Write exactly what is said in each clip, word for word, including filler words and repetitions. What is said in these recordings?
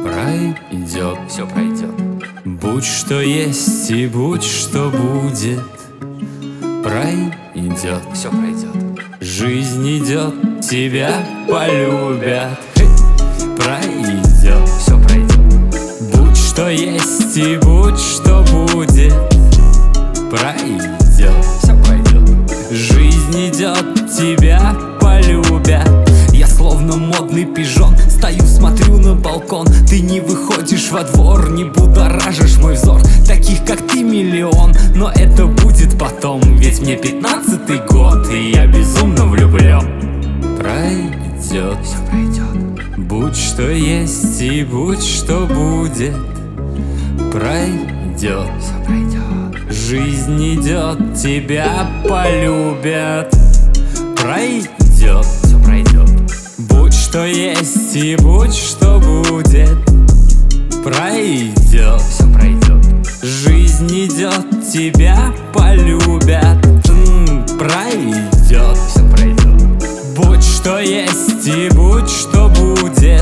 пройдет, все пройдет. будь что есть и будь что будет, пройдет, все пройдет. жизнь идет, тебя полюбят, пройдет, все пройдет. будь что есть и будь что будет, пройдет, все пройдет. жизнь идет, тебя полюбят. Я словно модный пижон, стою, смотрю на балкон. Ты не выходишь во двор, не будоражишь мой взор. Таких как ты миллион, но это будет потом. Ведь мне пятнадцатый год, и я безумно влюблен. Пройдет, все пройдет. будь что есть и будь что будет, пройдет, все пройдет. жизнь идет, тебя полюбят. Пройдет, все пройдет. будь что есть и будь что будет, пройдет, все пройдет. жизнь идет, тебя полюбят. М, Пройдет, все пройдет. будь что есть и будь что будет,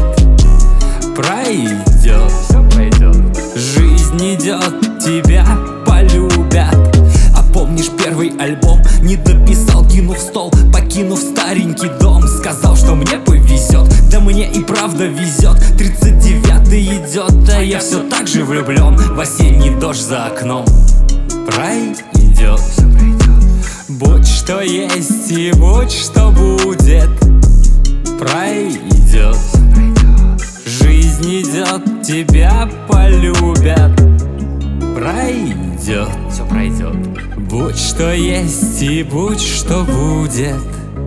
пройдет, все пройдет. жизнь идет, тебя полюбят. А помнишь первый альбом? Не дописал, кинув стол, покинув старенький дом. Сказал, что мне повезет, да мне и правда везет. Тридцать девятый идет, а я все так же влюблен в осенний дождь за окном. Пройдет, все пройдет. будь что есть и будь что будет, пройдет, все пройдет. жизнь идет, тебя полюбят. Пройдет, все пройдет. будь что есть и будь что будет,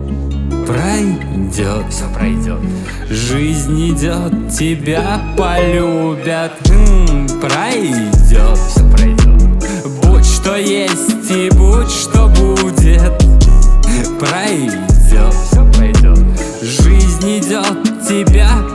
пройдет, все пройдет. жизнь идет, тебя полюбят. М, Пройдет, все пройдет. будь что есть и будь что будет, пройдет, все пройдет. жизнь идет, тебя